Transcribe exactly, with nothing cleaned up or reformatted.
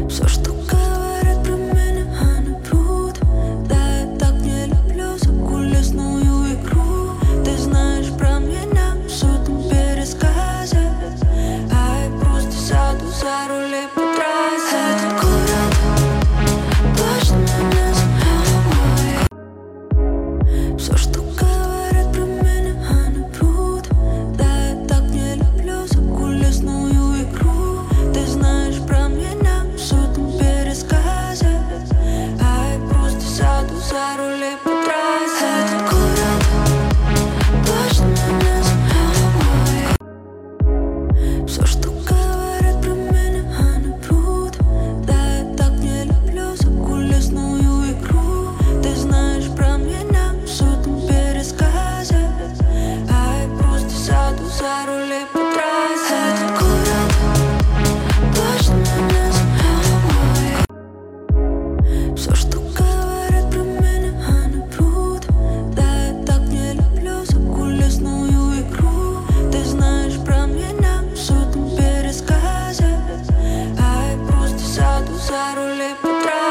Все, что говорят про меня, они врут. Да, я так не люблю закулисную игру. Ты знаешь про меня все там пересказы, а я просто сяду за руль и по трассе. Этот город точно не забывай. Все, что говорят про меня, они врут. Да, я так не люблю закулисную игру. Ты знаешь про меня все там пересказы, а я просто сяду за руль и по трассе. Этот город точно не забывай. Все, что говорят про меня, они врут. Да, я так не люблю закулисную игру. Ты знаешь про меня все там пересказы, а я просто сяду за руль и по трассе. Этот город точно не забывай. Все, что говорят про меня, они врут. Да, я так не люблю закулисную игру. Ты знаешь про меня все там пересказы, а я просто сяду за руль и по трассе.